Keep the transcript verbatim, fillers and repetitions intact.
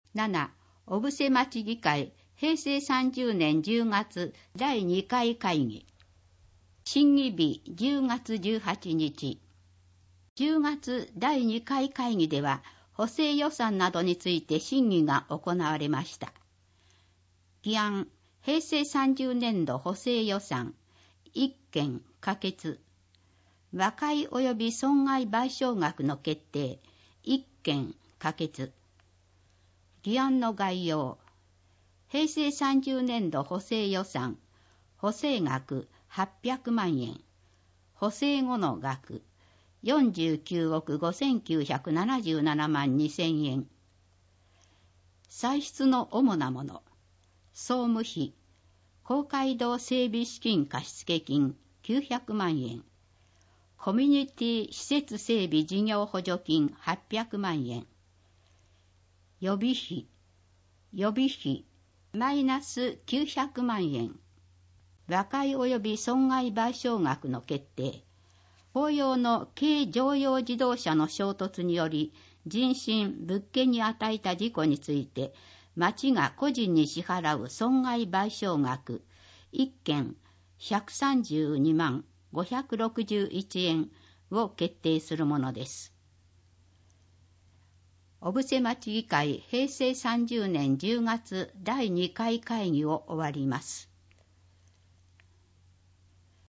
なな、小布施町議会へいせいさんじゅうねんじゅうがつだいにかい会議。審議日じゅうがつじゅうはちにち。じゅうがつだいにかい会議では補正予算などについて審議が行われました。議案、へいせいさんじゅうねんど補正予算いっけん可決。和解及び損害賠償額の決定いっけん可決。議案の概要。へいせいさんじゅうねんど補正予算、補正額はっぴゃくまんえん、補正後の額よんじゅうきゅうおくごせんきゅうひゃくななじゅうななまんにせんえん。歳出の主なもの。総務費、公会堂整備資金貸付金きゅうひゃくまんえん、コミュニティ施設整備事業補助金はっぴゃくまんえん、予備費、予備費、マイナスきゅうひゃくまんえん、和解及び損害賠償額の決定、公用の軽乗用自動車の衝突により人身・物件に与えた事故について、町が個人に支払う損害賠償額いっけんひゃくさんじゅうにまんごひゃくろくじゅういちえんを決定するものです。小布施町議会へいせいさんじゅうねんじゅうがつだいにかい会議を終わります。